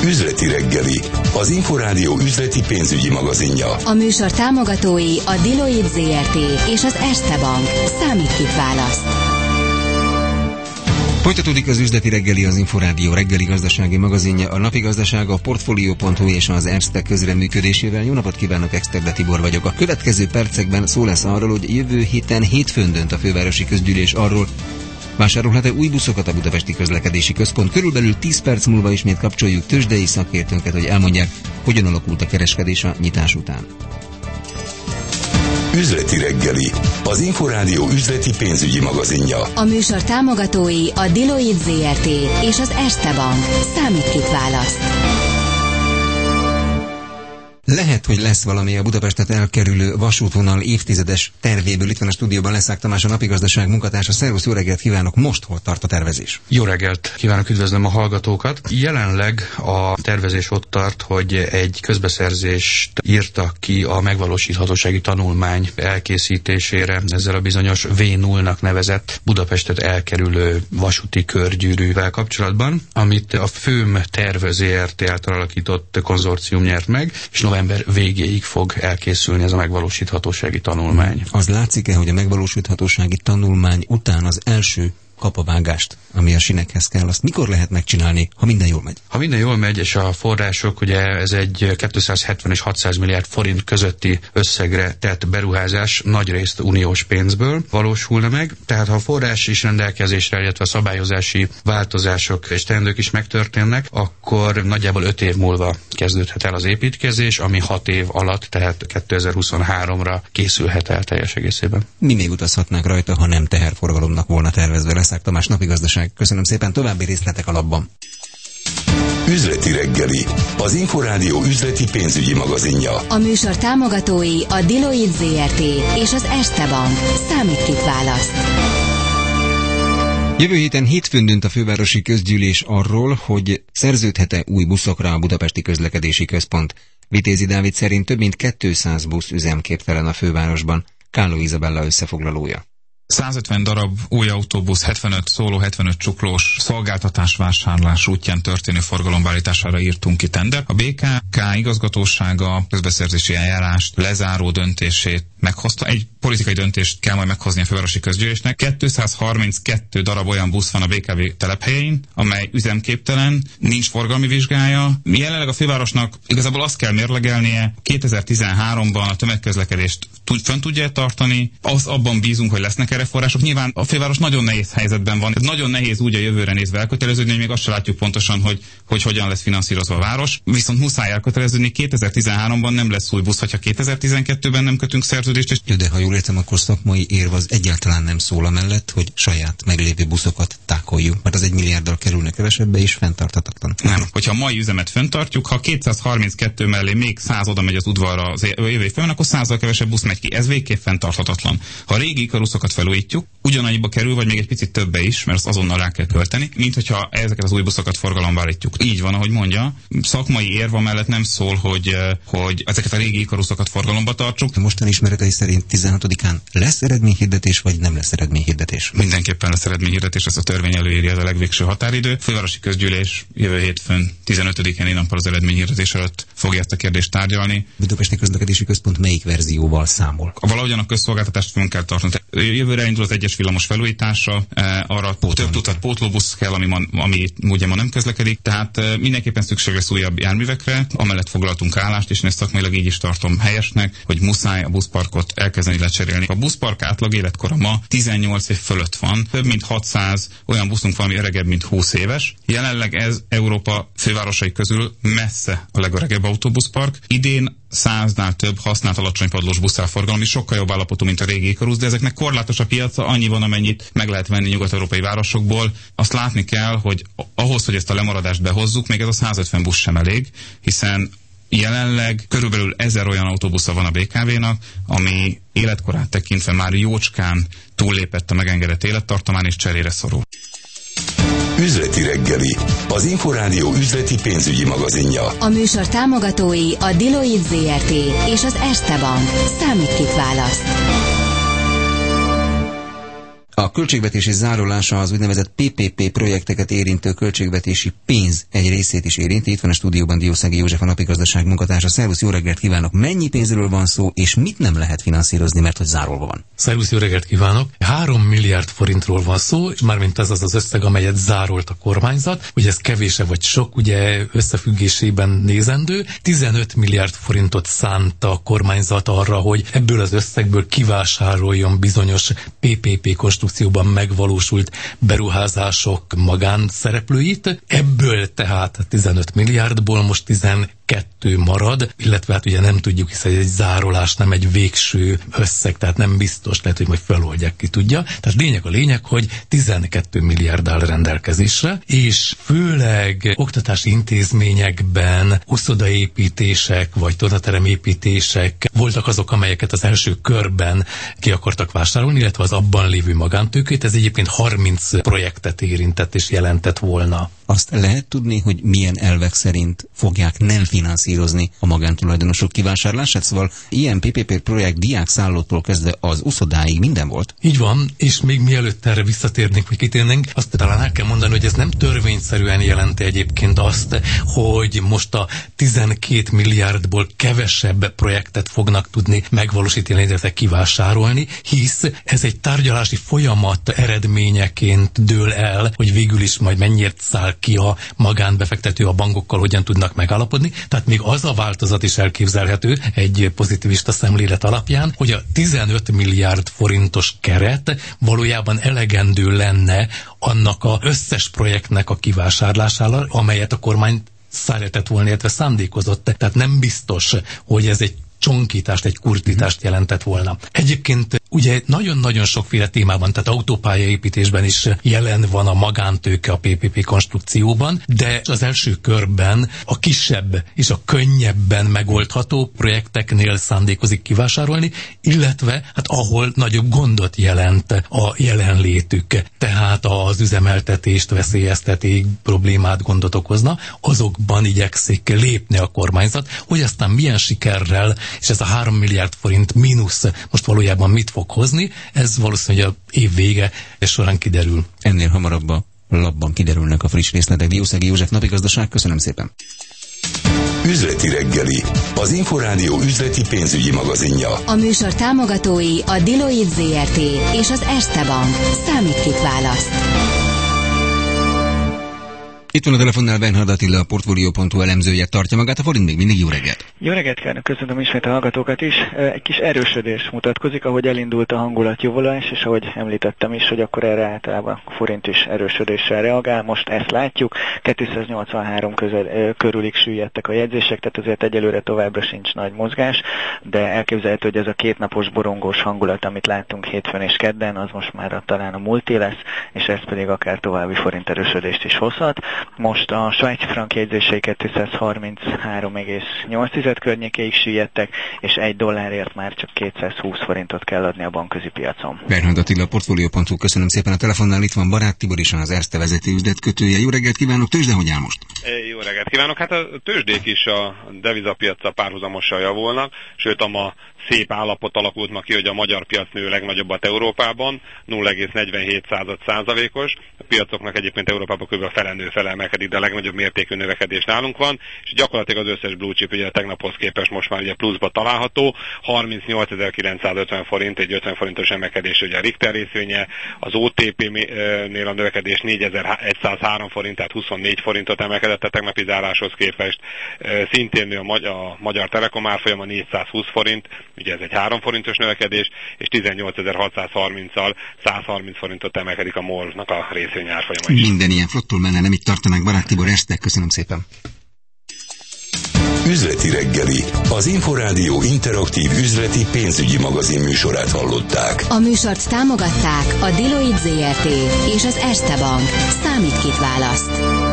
Üzleti reggeli, az Inforádió üzleti pénzügyi magazinja. A műsor támogatói a Deloitte ZRT és az Erste Bank. Számítkép választ. Folytatódik az üzleti reggeli, az Inforádió reggeli gazdasági magazinja, a napi gazdaság, a Portfolio.hu és az Erste közreműködésével. Jó napot kívánok, Exterde Tibor vagyok. A következő percekben szó lesz arról, hogy jövő héten hétfőn dönt a fővárosi közgyűlés arról, vásárolhat-e új buszokat a Budapesti Közlekedési Központ. Körülbelül 10 perc múlva ismét kapcsoljuk tőzsdei szakértőnket, hogy elmondják, hogyan alakult a kereskedés a nyitás után. Üzleti reggeli, az Inforádió üzleti pénzügyi magazinja. A műsor támogatói a Deloitte ZRT és az Erste Bank. Számítkép választ. Lehet, hogy lesz valami a Budapestet elkerülő vasútvonal évtizedes tervéből. Itt van a stúdióban Leszák Tamás, a napigazdaság munkatársa. Szervusz, jó reggelt kívánok! Most hol tart a tervezés? Jó reggelt kívánok, üdvözlöm a hallgatókat! Jelenleg a tervezés ott tart, hogy egy közbeszerzést írtak ki a megvalósíthatósági tanulmány elkészítésére, ezzel a bizonyos V0-nak nevezett Budapestet elkerülő vasúti körgyűrűvel kapcsolatban, amit a FÖM Terv ZRT által alakított konzorcium nyert meg, és november végéig fog elkészülni ez a megvalósíthatósági tanulmány. Az látszik-e, hogy a megvalósíthatósági tanulmány után az első kapavágást, ami a sinekhez kell, azt mikor lehet megcsinálni, ha minden jól megy? Ha minden jól megy, és a források, ugye ez egy 270 és 600 milliárd forint közötti összegre tett beruházás, nagyrészt uniós pénzből valósulna meg, tehát ha a forrás is rendelkezésre, illetve a szabályozási változások és teendők is megtörténnek, akkor nagyjából 5 év múlva kezdődhet el az építkezés, ami 6 év alatt, tehát 2023-ra készülhet el teljes egészében. Mi még utazhatnánk rajta, ha nem teherforgalomnak volna tervezve? Leszák Tamás, napigazdaság. Köszönöm szépen, további részletek a labban. Üzleti reggeli, az Inforádió üzleti pénzügyi magazinja. A műsor támogatói a Deloitte ZRT és az Erste Bank. Számítkép választ. Jövő héten hétfőn dönt a fővárosi közgyűlés arról, hogy szerződhet-e új buszokra a Budapesti Közlekedési Központ. Vitézi Dávid szerint több mint 200 busz üzemképtelen a fővárosban. Kálló Izabella összefoglalója. 150 darab új autóbusz, 75 szóló, 75 csuklós szolgáltatásvásárlás útján történő forgalombeállítására írtunk ki tender. A BKK igazgatósága közbeszerzési eljárást lezáró döntését meghozta. Egy politikai döntést kell majd meghozni a fővárosi közgyűlésnek. 232 darab olyan busz van a BKV telephelyein, amely üzemképtelen, nincs forgalmi vizsgája. Jelenleg a fővárosnak igazából azt kell mérlegelnie, 2013-ban a tömegközlekedést fönn tudja tartani, abban bízunk, hogy lesznek erre források. Nyilván a főváros nagyon nehéz helyzetben van. Nagyon nehéz úgy a jövőre nézve elköteleződni, hogy még azt se látjuk pontosan, hogy hogyan lesz finanszírozva a város. Viszont muszáj elkötelezni, 2013-ban nem lesz új busz, hogyha 2012-ben nem kötünk szerződést. De ha jól értem, akkor szakmai érv az egyáltalán nem szól amellett, hogy saját meglévő buszokat tákoljunk, mert az 1 milliárddal kerülne kevesebbe és fenntarthatatlan. Nem, hogyha a mai üzemet fenntartjuk, ha 232 mellé még 100 oda megy az udvarra az jövő évben, akkor 100-zal kevesebb busz megy ki. Ez végképp fenntarthatatlan. Ha a régi ikaruszokat felújítjuk, ugyanannyiba kerül, vagy még egy picit többe is, mert azt azonnal rá kell költeni, mint hogyha ezeket az új buszokat forgalomba állítjuk. Így van, ahogy mondja, szakmai érv mellett nem szól, hogy ezeket a régi ikaruszokat forgalomba tartsuk. Mostani ismeretei szerint 16-án lesz eredményhirdetés, vagy nem lesz eredményhirdetés? Mindenképpen lesz eredményhirdetés, ez a törvény előírja, ez a legvégső határidő. Fővárosi közgyűlés jövő hétfőn 15-én nappal az eredményhirdetés előtt fogja ezt a kérdést tárgyalni. Budapesti Közlekedési Központ melyik verzióval számol? Valahogyan a közszolgáltatást fönn kell tartani. Jövőre indul az egyes villamos felújítása, arra több tucat pótlóbusz kell, ami ugye ma nem közlekedik, tehát mindenképpen szükség lesz újabb járművekre, amellett foglaltunk állást, és én ezt szakmailag így is tartom helyesnek, hogy muszáj a buszparkot elkezdeni lecserélni. A buszpark átlag életkora ma 18 év fölött van, több mint 600 olyan buszunk van, ami öregebb, mint 20 éves. Jelenleg ez Európa fővárosai közül messze a legöregebb autóbuszpark. Idén 100-nál több használt alacsony padlós buszárforgalom, ami sokkal jobb állapotú, mint a régi ikarus, de ezeknek korlátos a piaca, annyi van, amennyit meg lehet venni nyugat-európai városokból. Azt látni kell, hogy ahhoz, hogy ezt a lemaradást behozzuk, még ez a 150 busz sem elég, hiszen jelenleg körülbelül 1000 olyan autóbusza van a BKV-nak, ami életkorát tekintve már jócskán túllépett a megengedett élettartamán és cserére szorul. Üzleti reggeli, az Inforádió üzleti pénzügyi magazinja. A műsor támogatói a Deloitte ZRT és az Erste Bank. Számítkép választ. A költségvetési zárulása az úgynevezett PPP projekteket érintő költségvetési pénz egy részét is érinti. Itt van a stúdióban Diószegi József, a Napigazdaság munkatársa. Szervusz, jó reggelt kívánok! Mennyi pénzről van szó, és mit nem lehet finanszírozni, mert hogy zárolva van? Szervusz, jó reggelt kívánok! 3 milliárd forintról van szó, és mármint ez az összeg, amelyet zárolt a kormányzat, hogy ez kevése vagy sok, ugye összefüggésében nézendő. 15 milliárd forintot szánta a kormányzat arra, hogy ebből az összegből kivásároljon bizonyos PPP konstrukcióban megvalósult beruházások magánszereplőit. Ebből tehát 15 milliárdból most 12 marad, illetve hát ugye nem tudjuk, hiszen egy zárolás nem egy végső összeg, tehát nem biztos, lehet, hogy majd feloldják, ki tudja. Tehát lényeg, hogy 12 milliárd áll rendelkezésre, és főleg oktatási intézményekben uszodaépítések, vagy tornateremépítések voltak azok, amelyeket az első körben ki akartak vásárolni, illetve az abban lévő magántőkét. Ez egyébként 30 projektet érintett és jelentett volna. Azt lehet tudni, hogy milyen elvek szerint fogják nem finanszírozni a magántulajdonosok kivásárlását? Szóval ilyen PPP projekt diákszállótól kezdve az uszodáig minden volt? Így van, és még mielőtt erre visszatérnénk, vagy kitérnénk, azt talán el kell mondani, hogy ez nem törvényszerűen jelenti egyébként azt, hogy most a 12 milliárdból kevesebb projektet fognak tudni megvalósítani, illetve kivásárolni, hisz ez egy tárgyalási folyamat eredményeként dől el, hogy végül is majd mennyiért száll ki a magánbefektető, a bankokkal hogyan tudnak megállapodni. Tehát még az a változat is elképzelhető egy pozitivista szemlélet alapján, hogy a 15 milliárd forintos keret valójában elegendő lenne annak az összes projektnek a kivásárlására, amelyet a kormány szeretett volna, illetve szándékozott. Tehát nem biztos, hogy ez egy csonkítást, egy kurtítást jelentett volna. Egyébként ugye nagyon-nagyon sokféle témában, tehát autópályaépítésben is jelen van a magántőke a PPP konstrukcióban, de az első körben a kisebb és a könnyebben megoldható projekteknél szándékozik kivásárolni, illetve hát ahol nagyobb gondot jelent a jelenlétük, tehát az üzemeltetést veszélyezteti, problémát, gondot okozna, azokban igyekszik lépni a kormányzat, hogy aztán milyen sikerrel, és ez a 3 milliárd forint mínusz most valójában mit fog hozni, ez valószínűleg az év vége során kiderül. Ennél hamarabb a labban kiderülnek a friss részletek. Diószegi József, Napigazdaság, köszönöm szépen. Üzleti reggeli, az Inforádió üzleti pénzügyi magazinja. A műsor támogatói a Deloitte ZRT és az Erste Bank. Számít, kit választ. Itt van a telefonnál Bernhard Attila, a Portfolio.hu elemzője, tartja magát a forint, még mindig jó reggelt. Jó reggelt kívánok, köszönöm ismét a hallgatókat is. Egy kis erősödés mutatkozik, ahogy elindult a hangulat jóvolás, és ahogy említettem is, hogy akkor erre általában a forint is erősödéssel reagál. Most ezt látjuk, 283 körülig süllyedtek a jegyzések, tehát azért egyelőre továbbra sincs nagy mozgás, de elképzelhető, hogy ez a kétnapos borongós hangulat, amit láttunk hétfőn és kedden, az most már talán a múlté lesz, és ez pedig akár további forint erősödést is hozhat. Most a svájci frank jegyzései 233,8 környékéig süllyedtek, és $1 már csak 220 forintot kell adni a bankközi piacon. Bernhard Attila, a Portfolio.hu, köszönöm szépen a telefonnál. Itt van Barát Tibor is, az Erste vezető üzletkötője. Jó reggelt kívánok, tőzsde, hogy áll most? Jó reggelt kívánok, hát a tőzsdék is a devizapiaccal párhuzamosan javulnak, sőt a szép állapot alakult ma ki, hogy a magyar piac nő legnagyobbat Európában, 0,47%-os. A piacoknak egyébként Európában kb. Fele nő, fele emelkedik, de a legnagyobb mértékű növekedés nálunk van, és gyakorlatilag az összes blue chip ugye tegnaphoz képest most már ugye pluszba található, 38.950 forint, egy 50 forintos emelkedés ugye a Richter részvénye, az OTP-nél a növekedés 4.103 forint, tehát 24 forintot emelkedett a tegnapi záráshoz képest, szintén nő a Magyar Telekom árfolyama 420 forint, ugye ez egy 3 forintos növekedés, és 18.630-al 130 forintot emelkedik a MOL-nak a részvény árfolyama is. Minden ilyen flottul menne, nem itt tartanák. Barát Tibor, Erste, köszönöm szépen. Üzleti reggeli, az Inforádió interaktív üzleti pénzügyi magazin műsorát hallották. A műsort támogatták a Deloitte ZRT és az Erste Bank. Számít, kit választ.